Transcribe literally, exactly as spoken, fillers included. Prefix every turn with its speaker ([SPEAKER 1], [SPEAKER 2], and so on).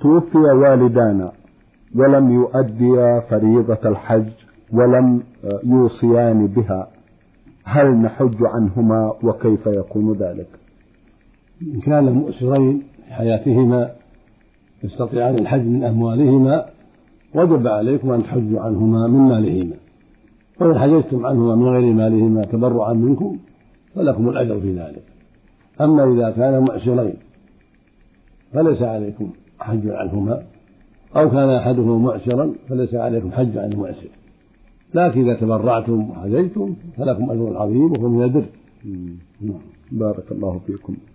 [SPEAKER 1] توفي والدانا ولم يؤديا فريضة الحج ولم يوصيان بها، هل نحج عنهما وكيف يكون ذلك؟
[SPEAKER 2] إن كان مؤسرين في حياتهما يستطيعان الحج من أموالهما وجب عليكم أن تحجوا عنهما من مالهما، وإن حججتم عنهما من غير مالهما تبرعا منكم فلكم الأجر في ذلك. أما إذا كان مؤسرين فليس عليكم حج عنهما، أو كان أحدهما معسرا فليس عليكم حج عن المعسر، لكن إذا تبرعتم وحججتم فلكم أجر عظيم وهو من البر.
[SPEAKER 1] بارك الله فيكم.